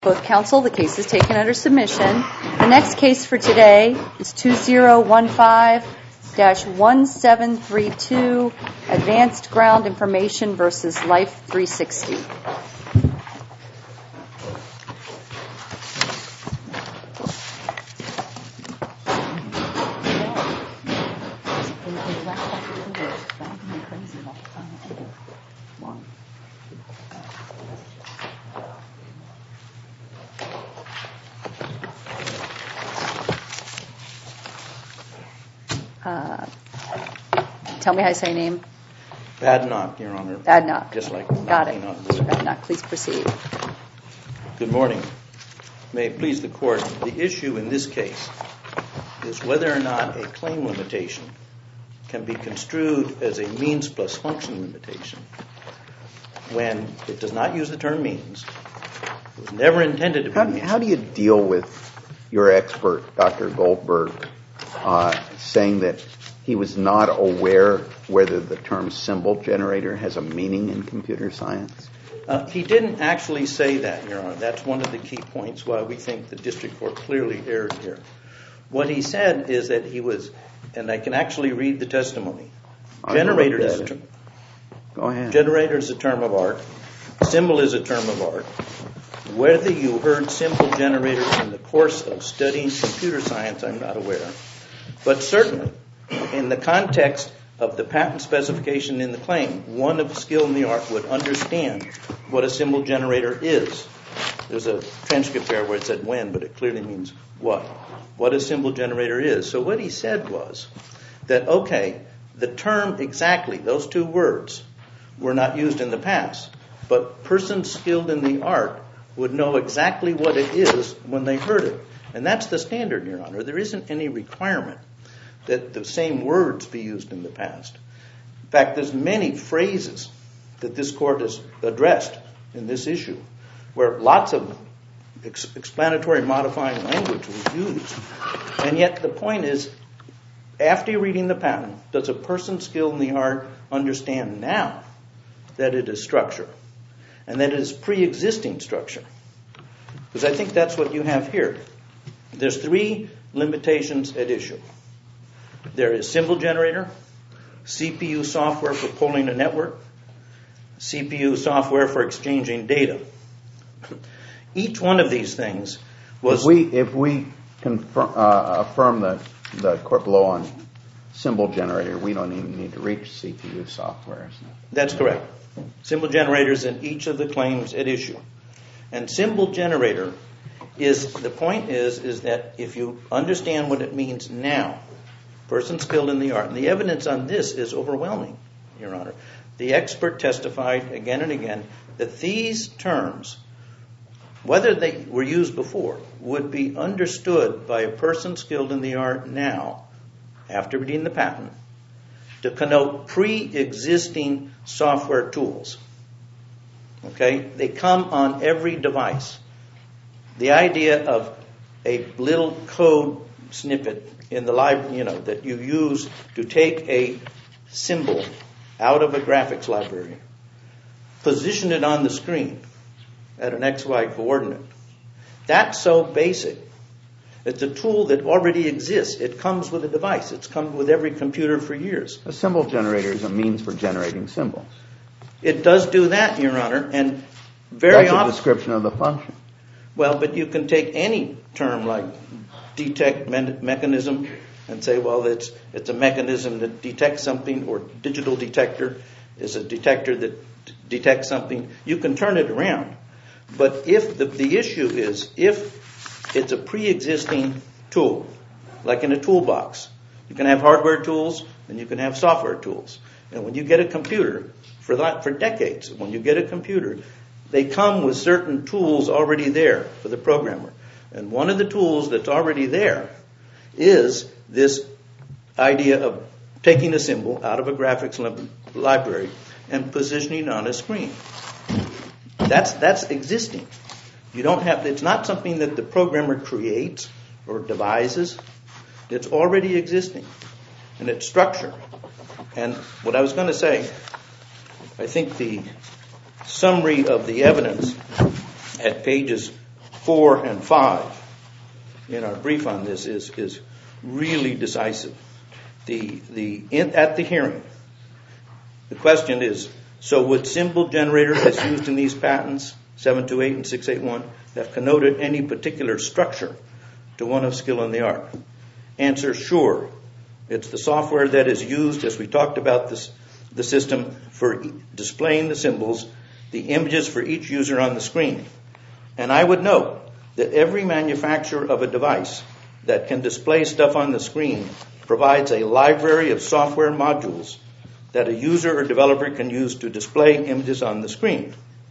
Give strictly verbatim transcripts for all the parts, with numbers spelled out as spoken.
both counsel. The case is taken under submission. The next case for today is two zero one five dash one seven three two, Advanced Ground Information versus Life three sixty. Uh, tell me how you say your name. Badnock, Your Honor. Badnock. Just like Got it. Mister Badnock, please proceed. Good morning. May it please the Court, the issue in this case is whether or not a claim limitation can be construed as a means plus function limitation when it does not use the term means. It was never intended to be how, means. How do you deal with your expert, Doctor Goldberg, uh, saying that he was not aware whether the term symbol generator has a meaning in computer science? Uh, he didn't actually say that, Your Honor. That's one of the key points why we think the district court clearly erred here. What he said is that he was, and I can actually read the testimony. Generator is a term. Go ahead. Generator is a term of art. Symbol is a term of art. Whether you heard symbol generator in the course of studying computer science, I'm not aware. But certainly, in the context of the patent specification in the claim, one of skill in the art would understand what a symbol generator is. There's a transcript there where it said when, but it clearly means what. What a symbol generator is. So what he said was that, okay, the term exactly, those two words, were not used in the past, but persons skilled in the art would know exactly what it is when they heard it. And that's the standard, Your Honor. There isn't any requirement that the same words be used in the past. In fact, there's many phrases that this court has addressed in this issue where lots of ex- explanatory modifying language was used. And yet the point is, after reading the patent, does a person skilled in the art understand now that it is structure and that it is pre-existing structure? Because I think that's what you have here. There's three limitations at issue. There is symbol generator, C P U software for pulling a network, C P U software for exchanging data. Each one of these things was... If we, if we confirm, uh, affirm the, the court below on symbol generator, we don't even need to reach C P U software. That's correct. Symbol generators in each of the claims at issue. And symbol generator is, the point is, is that if you understand what it means now, person skilled in the art, and the evidence on this is overwhelming, Your Honor. The expert testified again and again that these terms, whether they were used before, would be understood by a person skilled in the art now, after reading the patent, to connote pre-existing software tools. Okay? They come on every device. The idea of a little code snippet in the library, you know, that you use to take a symbol out of a graphics library, position it on the screen at an X Y coordinate. That's so basic. It's a tool that already exists. It comes with a device. It's come with every computer for years. A symbol generator is a means for generating symbols. It does do that, Your Honor, and very That's often... a description of the function. Well, but you can take any term like detect me- mechanism and say, well, it's it's a mechanism that detects something, or digital detector is a detector that d- detects something. You can turn it around. But if the, the issue is, if it's a pre-existing tool, like in a toolbox, you can have hardware tools and you can have software tools. And when you get a computer, for that, for decades, when you get a computer, they come with certain tools already there for the programmer. And one of the tools that's already there is this idea of taking a symbol out of a graphics li- library and positioning it on a screen. That's that's existing. You don't have. It's not something that the programmer creates or devises. It's already existing, and it's structure. And what I was going to say, I think the summary of the evidence at pages four and five in our brief on this is, is really decisive. The, the, in, at the hearing, the question is, so would symbol generator as used in these patents, seven two eight and six eight one, have connoted any particular structure to one of skill in the art? Answer, sure. It's the software that is used, as we talked about this, the system, for e- displaying the symbols, the images for each user on the screen. And I would note that every manufacturer of a device that can display stuff on the screen provides a library of software modules that a user or developer can use to display images on the screen.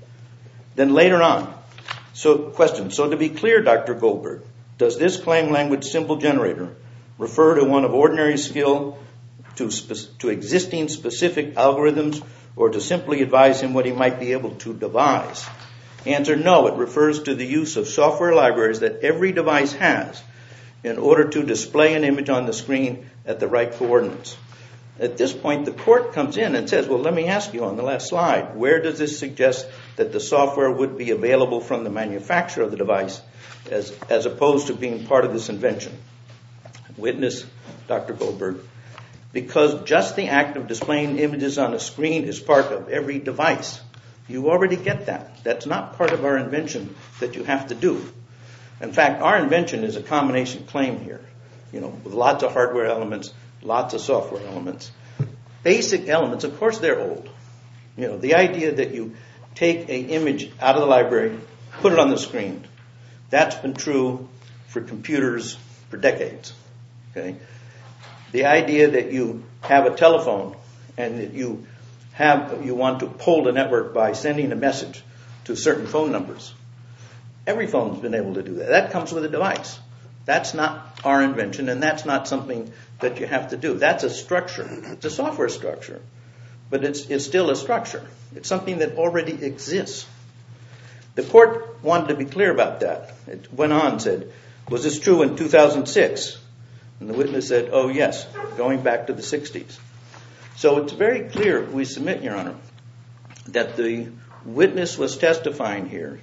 Then later on, so question, so to be clear, Doctor Goldberg, does this claim language symbol generator refer to one of ordinary skill, to, spe- to existing specific algorithms, or to simply advise him what he might be able to devise? Answer, no, it refers to the use of software libraries that every device has in order to display an image on the screen at the right coordinates. At this point, the court comes in and says, well, let me ask you on the last slide, where does this suggest that the software would be available from the manufacturer of the device as, as opposed to being part of this invention? Witness, Doctor Goldberg, because just the act of displaying images on a screen is part of every device. You already get that. That's not part of our invention that you have to do. In fact, our invention is a combination claim here, you know, with lots of hardware elements, lots of software elements. Basic elements, of course, they're old. You know, the idea that you take an image out of the library, put it on the screen, that's been true for computers for decades. Okay, the idea that you have a telephone and that you have you want to pull the network by sending a message to certain phone numbers. Every phone's been able to do that. That comes with a device. That's not our invention, and that's not something that you have to do. That's a structure. It's a software structure, but it's it's still a structure. It's something that already exists. The court wanted to be clear about that. It went on and said, was this true in two thousand six? And the witness said, oh, yes, going back to the sixties. So it's very clear, we submit, Your Honor, that the witness was testifying here.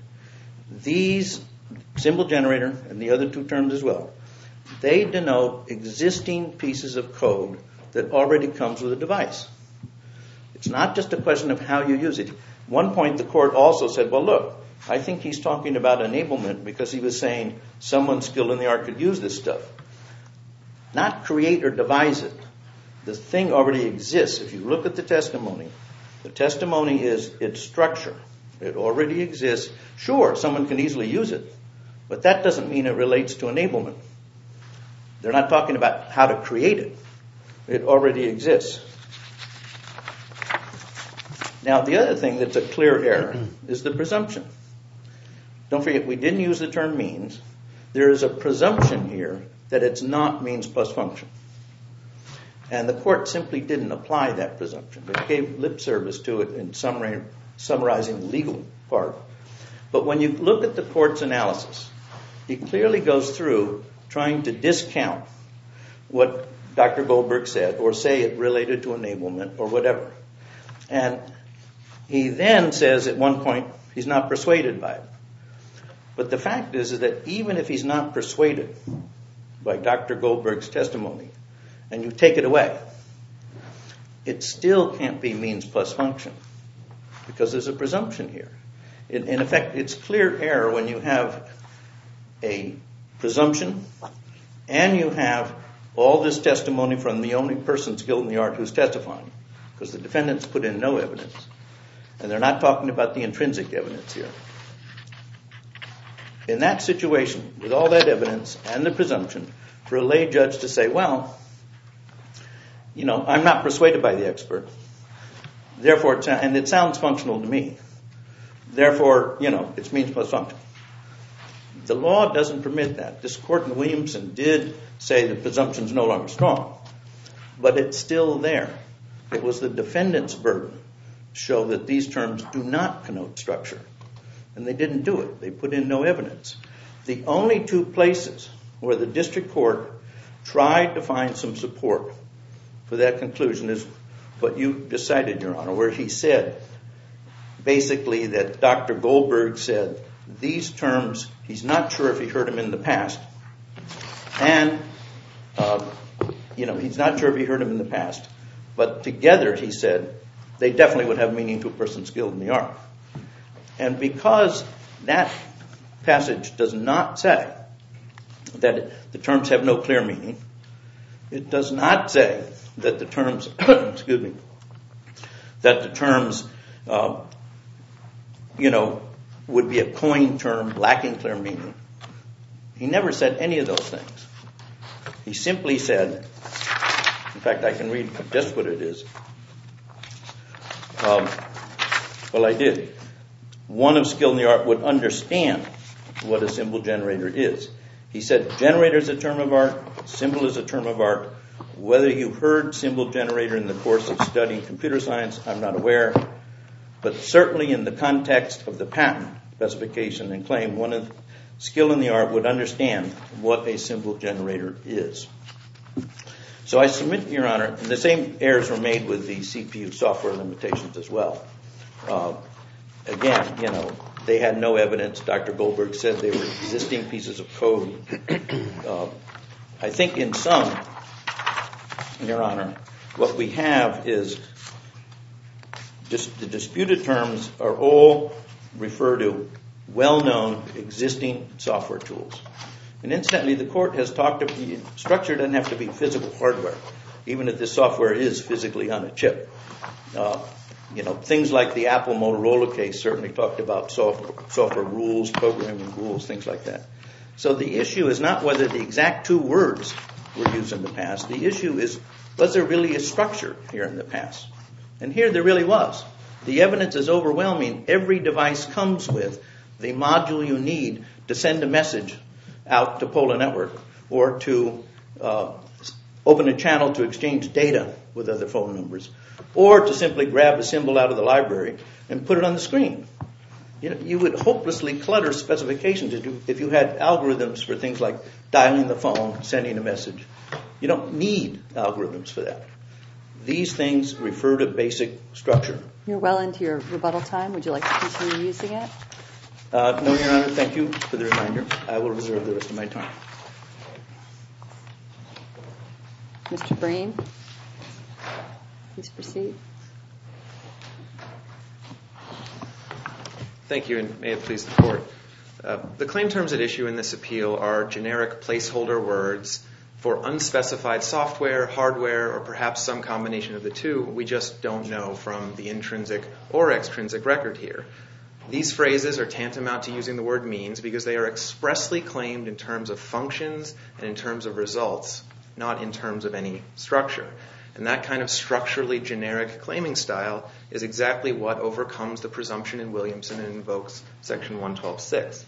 These, symbol generator and the other two terms as well, they denote existing pieces of code that already comes with a device. It's not just a question of how you use it. At one point, the court also said, well, look, I think he's talking about enablement because he was saying someone skilled in the art could use this stuff. Not create or devise it. The thing already exists. If you look at the testimony, the testimony is its structure. It already exists. Sure, someone can easily use it, but that doesn't mean it relates to enablement. They're not talking about how to create it. It already exists. Now, the other thing that's a clear error is the presumption. Don't forget, we didn't use the term means. There is a presumption here that it's not means plus function. And the court simply didn't apply that presumption. It gave lip service to it in summary, summarizing the legal part. But when you look at the court's analysis, it clearly goes through trying to discount what Doctor Goldberg said or say it related to enablement or whatever. And he then says at one point he's not persuaded by it. But the fact is, is that even if he's not persuaded by Doctor Goldberg's testimony, and you take it away, it still can't be means plus function because there's a presumption here. In, in effect, it's clear error when you have a presumption and you have all this testimony from the only person skilled in the art who's testifying, because the defendants put in no evidence. And they're not talking about the intrinsic evidence here. In that situation, with all that evidence and the presumption, for a lay judge to say, well, you know, I'm not persuaded by the expert, therefore, it's, and it sounds functional to me, therefore, you know, it's means plus function. The law doesn't permit that. This court in Williamson did say the presumption is no longer strong, but it's still there. It was the defendant's burden to show that these terms do not connote structure. And they didn't do it. They put in no evidence. The only two places where the district court tried to find some support for that conclusion is what you decided, Your Honor, where he said basically that Doctor Goldberg said these terms He's not sure if he heard him in the past. And, uh, you know, he's not sure if he heard him in the past. But together, he said, they definitely would have meaning to a person skilled in the art. And because that passage does not say that the terms have no clear meaning, it does not say that the terms, excuse me, that the terms, uh, you know, would be a coined term lacking clear meaning. He never said any of those things. He simply said, in fact, I can read just what it is. Um, well, I did. One of skill in the art would understand what a symbol generator is. He said, generator is a term of art, symbol is a term of art. Whether you heard symbol generator in the course of studying computer science, I'm not aware. But certainly in the context of the patent specification and claim, one of skill in the art would understand what a symbol generator is. So I submit, Your Honor, and the same errors were made with the C P U software limitations as well. Uh, again, you know, they had no evidence. Doctor Goldberg said they were existing pieces of code. Uh, I think in sum, Your Honor, what we have is just the disputed terms are all refer to well-known existing software tools. And incidentally, the court has talked about the structure doesn't have to be physical hardware, even if this software is physically on a chip. Uh, you know, things like the Apple Motorola case certainly talked about software, software rules, programming rules, things like that. So the issue is not whether the exact two words were used in the past. The issue is, was there really a structure here in the past? And here there really was. The evidence is overwhelming. Every device comes with the module you need to send a message out to poll a network or to uh, open a channel to exchange data with other phone numbers or to simply grab a symbol out of the library and put it on the screen. You know, you would hopelessly clutter specifications if you had algorithms for things like dialing the phone, sending a message. You don't need algorithms for that. These things refer to basic structure. You're well into your rebuttal time. Would you like to continue using it? Uh, no, Your Honor, thank you for the reminder. I will reserve the rest of my time. Mister Breen, please proceed. Thank you, and may it please the Court. Uh, the claim terms at issue in this appeal are generic placeholder words for unspecified software, hardware, or perhaps some combination of the two. We just don't know from the intrinsic or extrinsic record here. These phrases are tantamount to using the word means because they are expressly claimed in terms of functions and in terms of results, not in terms of any structure. And that kind of structurally generic claiming style is exactly what overcomes the presumption in Williamson and invokes Section one twelve six.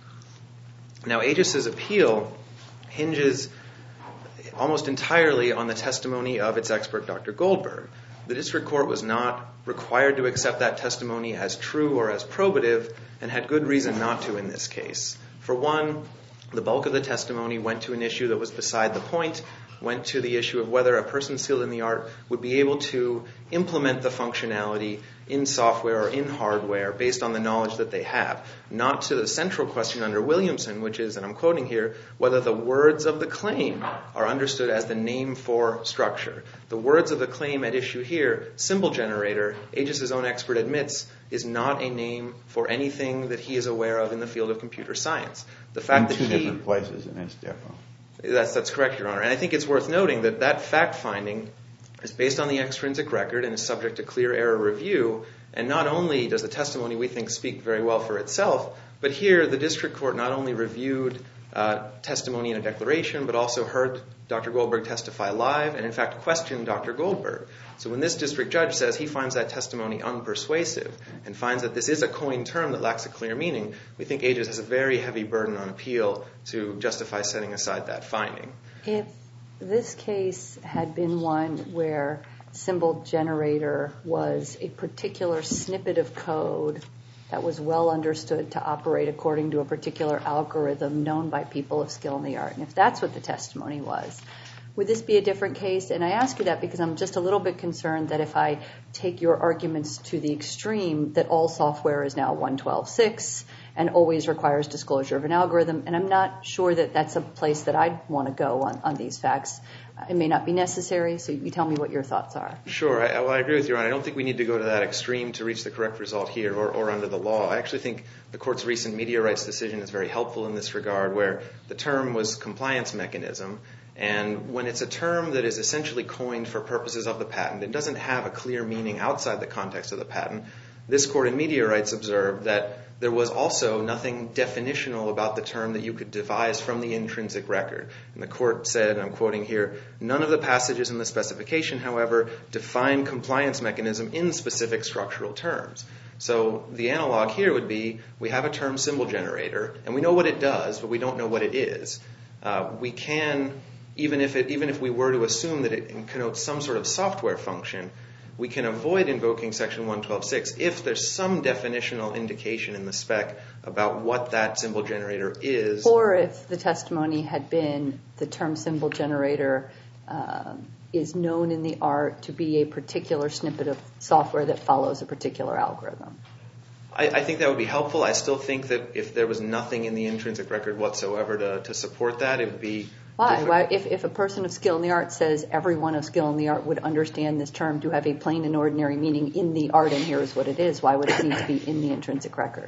Now, Aegis's appeal hinges almost entirely on the testimony of its expert, Doctor Goldberg. The district court was not required to accept that testimony as true or as probative and had good reason not to in this case. For one, the bulk of the testimony went to an issue that was beside the point, went to the issue of whether a person skilled in the art would be able to implement the functionality in software or in hardware based on the knowledge that they have. Not to the central question under Williamson, which is, and I'm quoting here, whether the words of the claim are understood as the name for structure. The words of the claim at issue here, symbol generator, Aegis's own expert admits, is not a name for anything that he is aware of in the field of computer science. The fact in that two he, different places in his depot. That's, that's correct, Your Honor. And I think it's worth noting that that fact-finding is based on the extrinsic record and is subject to clear error review. And not only does the testimony, we think, speak very well for itself, but here the district court not only reviewed uh, testimony in a declaration, but also heard Doctor Goldberg testify live and, in fact, questioned Doctor Goldberg. So when this district judge says he finds that testimony unpersuasive and finds that this is a coined term that lacks a clear meaning, we think Aegis has a very heavy burden on appeal to justify setting aside that finding. If this case had been one where symbol generator was a particular snippet of code that was well understood to operate according to a particular algorithm known by people of skill in the art, and if that's what the testimony was, would this be a different case? And I ask you that because I'm just a little bit concerned that if I take your arguments to the extreme, that all software is now one twelve six, and always requires disclosure of an algorithm. And I'm not sure that that's a place that I'd want to go on, on these facts. It may not be necessary, so you tell me what your thoughts are. Sure. I, well, I agree with you, Ron. I don't think we need to go to that extreme to reach the correct result here or, or under the law. I actually think the Court's recent media rights decision is very helpful in this regard, where the term was compliance mechanism. And when it's a term that is essentially coined for purposes of the patent, it doesn't have a clear meaning outside the context of the patent. This Court in media rights observed that there was also nothing definitional about the term that you could devise from the intrinsic record. And the Court said, and I'm quoting here, none of the passages in the specification, however, define compliance mechanism in specific structural terms. So the analog here would be, we have a term symbol generator, and we know what it does, but we don't know what it is. Uh, we can, even if it, even if we were to assume that it connotes some sort of software function, we can avoid invoking Section one twelve point six if there's some definitional indication in the spec about what that symbol generator is. Or if the testimony had been the term symbol generator um, is known in the art to be a particular snippet of software that follows a particular algorithm. I, I think that would be helpful. I still think that if there was nothing in the intrinsic record whatsoever to, to support that, it would be Why? Why? If, if a person of skill in the art says everyone of skill in the art would understand this term to have a plain and ordinary meaning in the art, and here is what it is, why would it need to be in the intrinsic record?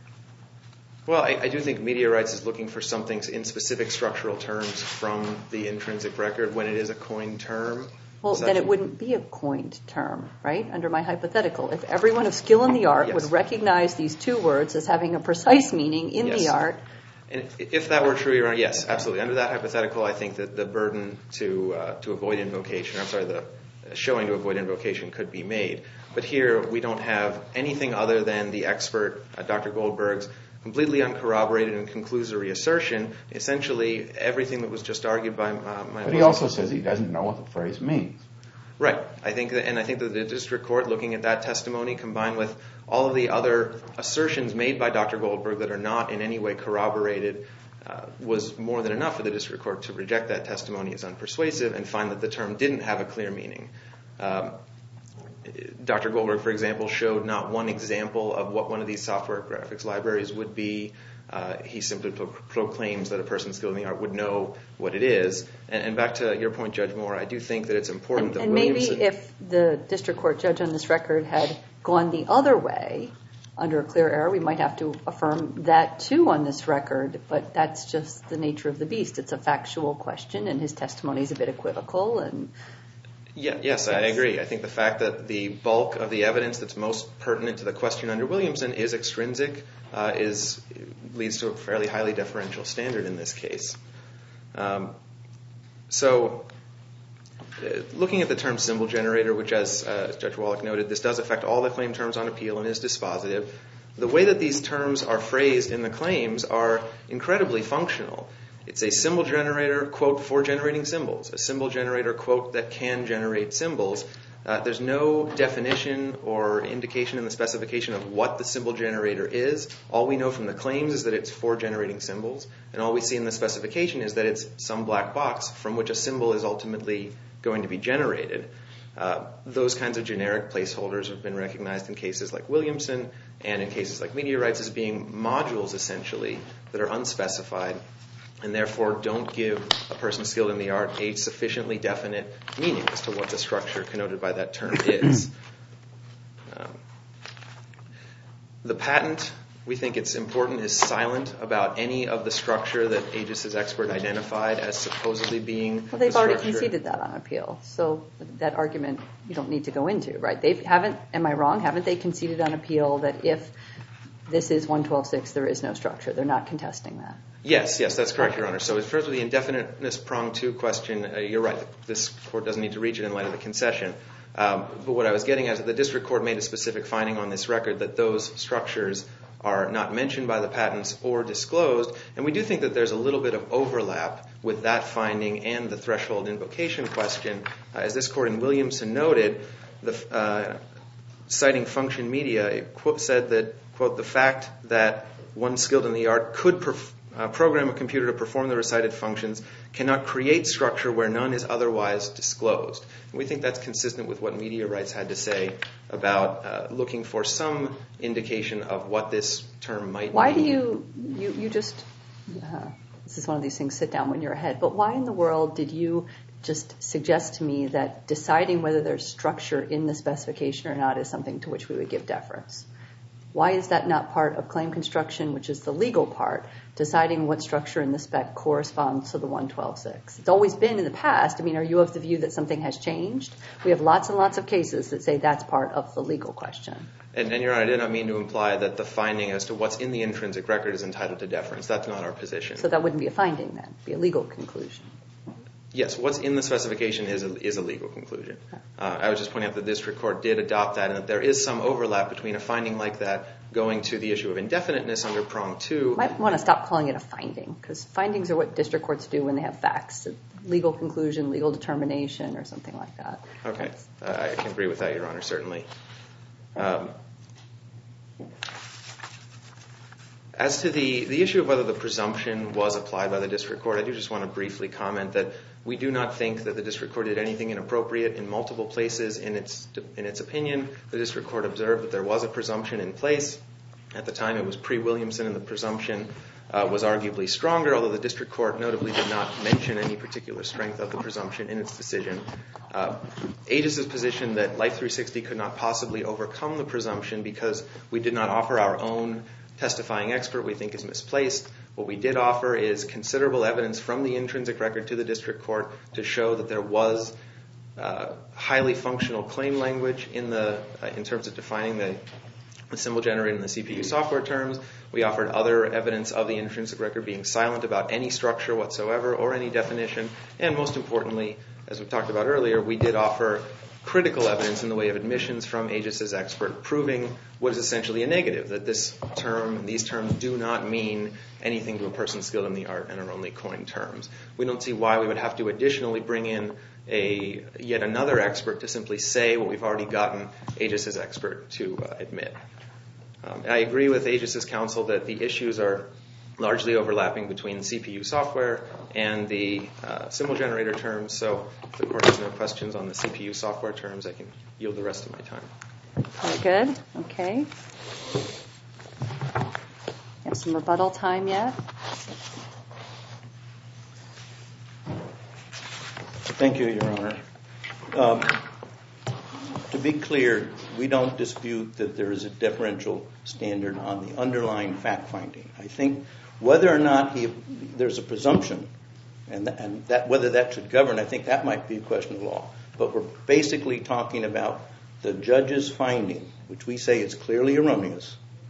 Well, I, I do think media rights is looking for something in specific structural terms from the intrinsic record when it is a coined term. Well, Such then it wouldn't be a coined term, right, under my hypothetical. If everyone of skill in the art yes. would recognize these two words as having a precise meaning in yes. the art. And if that were true, Your Honor, yes, absolutely. Under that hypothetical, I think that the burden to uh, to avoid invocation, I'm sorry, the showing to avoid invocation could be made. But here we don't have anything other than the expert, uh, Doctor Goldberg's, completely uncorroborated and conclusory assertion. Essentially, everything that was just argued by uh, my. But he also says he doesn't know what the phrase means. Right. I think that, and I think that the district court, looking at that testimony, combined with all of the other assertions made by Doctor Goldberg that are not in any way corroborated, uh, was more than enough for the district court to reject that testimony as unpersuasive and find that the term didn't have a clear meaning. Um, Doctor Goldberg, for example, showed not one example of what one of these software graphics libraries would be. Uh, he simply pro- proclaims that a person skilled in the art would know what it is. And, and back to your point, Judge Moore, I do think that it's important And, that and Williamson... maybe if the district court judge on this record had gone the other way, under a clear error, we might have to affirm that too on this record, but that's just the nature of the beast. It's a factual question, and his testimony is a bit equivocal. And Yeah, yes, yes, I agree. I think the fact that the bulk of the evidence that's most pertinent to the question under Williamson is extrinsic uh, is leads to a fairly highly deferential standard in this case. Um, so, uh, looking at the term symbol generator, which as uh, Judge Wallach noted, this does affect all the claim terms on appeal and is dispositive. The way that these terms are phrased in the claims are incredibly functional. It's a symbol generator, quote, for generating symbols. A symbol generator, quote, that can generate symbols. Uh, there's no definition or indication in the specification of what the symbol generator is. All we know from the claims is that it's for generating symbols. And all we see in the specification is that it's some black box from which a symbol is ultimately going to be generated. Uh, those kinds of generic placeholders have been recognized in cases like Williamson and in cases like media rights as being modules, essentially, that are unspecified and therefore don't give a person skilled in the art a sufficiently definite meaning as to what the structure connoted by that term is. Um, the patent, we think it's important, is silent about any of the structure that Aegis' expert identified as supposedly being well, they've the already structure. conceded that on appeal, so that argument you don't need to go into, right? They haven't. Am I wrong? Haven't they conceded on appeal that if this is one twelve point six, there is no structure? They're not contesting that. Yes, yes, that's correct, Your Honor. So as far as the indefiniteness prong two question, uh, you're right. This court doesn't need to reach it in light of the concession. Um, but what I was getting at is that the district court made a specific finding on this record that those structures are not mentioned by the patents or disclosed. And we do think that there's a little bit of overlap with that finding and the threshold invocation question. Uh, as this court in Williamson noted, the, uh, citing Function Media, it quote, said that, quote, the fact that one skilled in the art could perf- uh, program a computer to perform the recited functions cannot create structure where none is otherwise disclosed. And we think that's consistent with what Media Rights had to say about uh, looking for some indication of what this term might Why mean. do you, you, you just, uh, this is one of these things, sit down when you're ahead, but why in the world did you just suggest to me that deciding whether there's structure in the specification or not is something to which we would give deference? Why is that not part of claim construction, which is the legal part, deciding what structure in the spec corresponds to the one twelve six? It's always been in the past. I mean, are you of the view that something has changed? We have lots and lots of cases that say that's part of the legal question. And, and Your Honor, I did not mean to imply that the finding as to what's in the intrinsic record is entitled to deference. That's not our position. So that wouldn't be a finding then, it'd be a legal conclusion. Yes, what's in the specification is a, is a legal conclusion. Uh, I was just pointing out that the district court did adopt that and that there is some overlap between a finding like that going to the issue of indefiniteness under prong two. You might want to stop calling it a finding, because findings are what district courts do when they have facts. Legal conclusion, legal determination, or something like that. Okay, uh, I can agree with that, Your Honor, certainly. Um, as to the, the issue of whether the presumption was applied by the district court, I do just want to briefly comment that we do not think that the district court did anything inappropriate in multiple places. In its in its opinion, the district court observed that there was a presumption in place. At the time, it was pre-Williamson, and the presumption uh, was arguably stronger, although the district court notably did not mention any particular strength of the presumption in its decision. Uh, Aegis's position that Life three sixty could not possibly overcome the presumption because we did not offer our own testifying expert, we think is misplaced. What we did offer is considerable evidence from the intrinsic record to the district court to show that there was uh, highly functional claim language in the uh, in terms of defining the, the symbol generator in the C P U software terms. We offered other evidence of the intrinsic record being silent about any structure whatsoever or any definition. And most importantly, as we talked about earlier, we did offer critical evidence in the way of admissions from Aegis's expert proving what is essentially a negative, that this term and these terms do not mean anything to a person skilled in the art and are only coined terms. We don't see why we would have to additionally bring in a yet another expert to simply say what we've already gotten Aegis's expert to uh, admit. Um, I agree with Aegis's counsel that the issues are largely overlapping between C P U software and the uh, symbol generator terms, so if the court has no questions on the C P U software terms, I can yield the rest of my time. Very good. Okay. Have some rebuttal time yet? Thank you, Your Honor. Um, to be clear, we don't dispute that there is a differential standard on the underlying fact-finding. I think whether or not he, there's a presumption, and, and that whether that should govern, I think that might be a question of law. But we're basically talking about the judge's finding, which we say is clearly erroneous,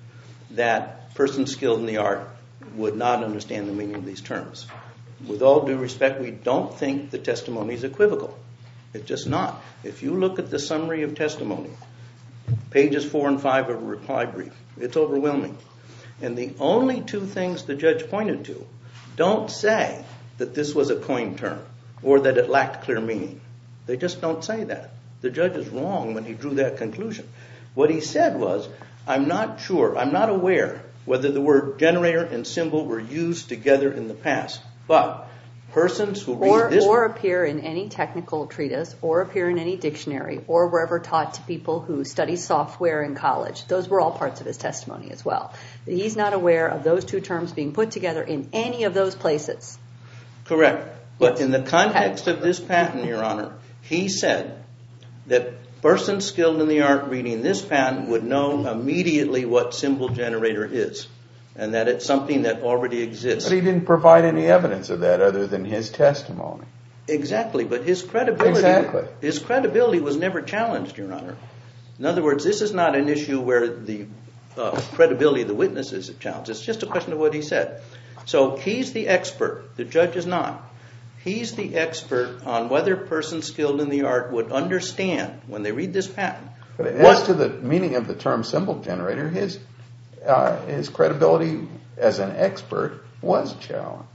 that persons skilled in the art would not understand the meaning of these terms. With all due respect, we don't think the testimony is equivocal. It's just not. If you look at the summary of testimony, pages four and five of a reply brief, it's overwhelming. And the only two things the judge pointed to don't say that this was a coined term or that it lacked clear meaning. They just don't say that. The judge is wrong when he drew that conclusion. What he said was, I'm not sure, I'm not aware whether the word generator and symbol were used together in the past, but persons who read or, this... Or appear in any technical treatise, or appear in any dictionary, or were ever taught to people who study software in college. Those were all parts of his testimony as well. He's not aware of those two terms being put together in any of those places. Correct. But Yes. in the context of this patent, Your Honor, he said that persons skilled in the art reading this patent would know immediately what symbol generator is, and that it's something that already exists. But he didn't provide any evidence of that other than his testimony. Exactly, but his credibility, Exactly. his credibility was never challenged, Your Honor. In other words, this is not an issue where the uh, credibility of the witnesses is challenged. It's just a question of what he said. So he's the expert. The judge is not. He's the expert on whether persons skilled in the art would understand when they read this patent. But what, as to the meaning of the term symbol generator, his uh, his credibility as an expert was challenged.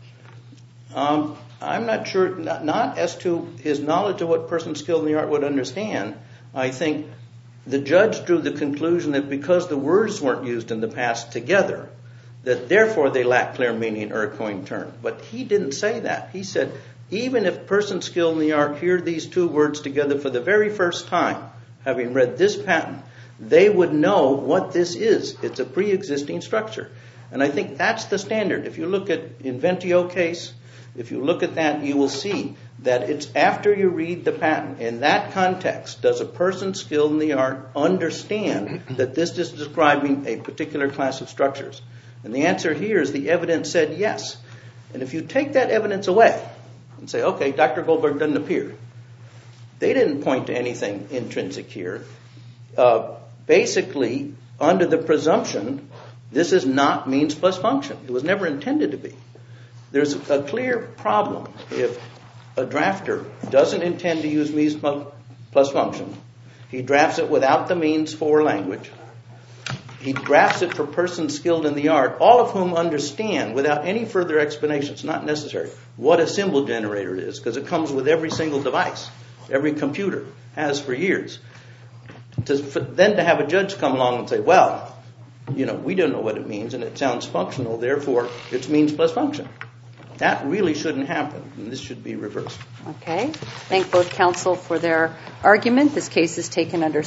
Um, I'm not sure, not, not as to his knowledge of what persons skilled in the art would understand. I think the judge drew the conclusion that because the words weren't used in the past together, that therefore they lack clear meaning or a coined term. But he didn't say that. He said, even if persons skilled in the art hear these two words together for the very first time, having read this patent, they would know what this is. It's a pre-existing structure. And I think that's the standard. If you look at Inventio case, if you look at that, you will see that it's after you read the patent. In that context, does a person skilled in the art understand that this is describing a particular class of structures? And the answer here is the evidence said yes. And if you take that evidence away and say, okay, Doctor Goldberg doesn't appear, they didn't point to anything intrinsic here. Uh, basically, under the presumption, this is not means plus function. It was never intended to be. There's a clear problem if a drafter doesn't intend to use means plus function. He drafts it without the means for language. He drafts it for persons skilled in the art, all of whom understand without any further explanation, it's not necessary, what a symbol generator is, because it comes with every single device, every computer has for years. To, for, then to have a judge come along and say, well, you know, we don't know what it means and it sounds functional, therefore it's means plus function. That really shouldn't happen, and this should be reversed. Okay. Thank both counsel for their argument. This case is taken under